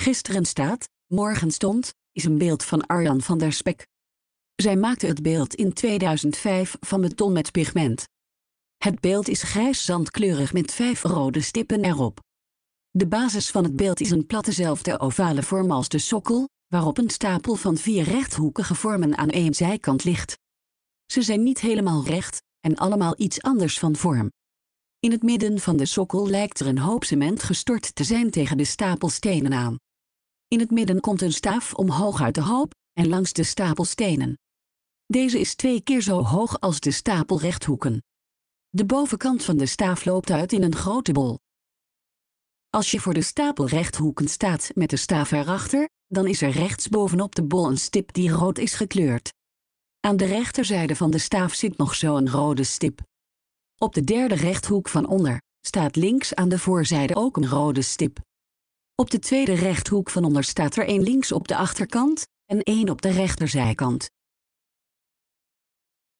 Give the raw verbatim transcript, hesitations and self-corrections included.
Gisteren staat, morgen stond, is een beeld van Arjan van der Spek. Zij maakte het beeld in tweeduizend vijf van beton met pigment. Het beeld is grijs zandkleurig met vijf rode stippen erop. De basis van het beeld is een plattezelfde ovale vorm als de sokkel, waarop een stapel van vier rechthoekige vormen aan één zijkant ligt. Ze zijn niet helemaal recht, en allemaal iets anders van vorm. In het midden van de sokkel lijkt er een hoop cement gestort te zijn tegen de stapel stenen aan. In het midden komt een staaf omhoog uit de hoop, en langs de stapel stenen. Deze is twee keer zo hoog als de stapel rechthoeken. De bovenkant van de staaf loopt uit in een grote bol. Als je voor de stapel rechthoeken staat met de staaf erachter, dan is er rechtsbovenop de bol een stip die rood is gekleurd. Aan de rechterzijde van de staaf zit nog zo'n rode stip. Op de derde rechthoek van onder staat links aan de voorzijde ook een rode stip. Op de tweede rechthoek van onder staat er één links op de achterkant en één op de rechterzijkant.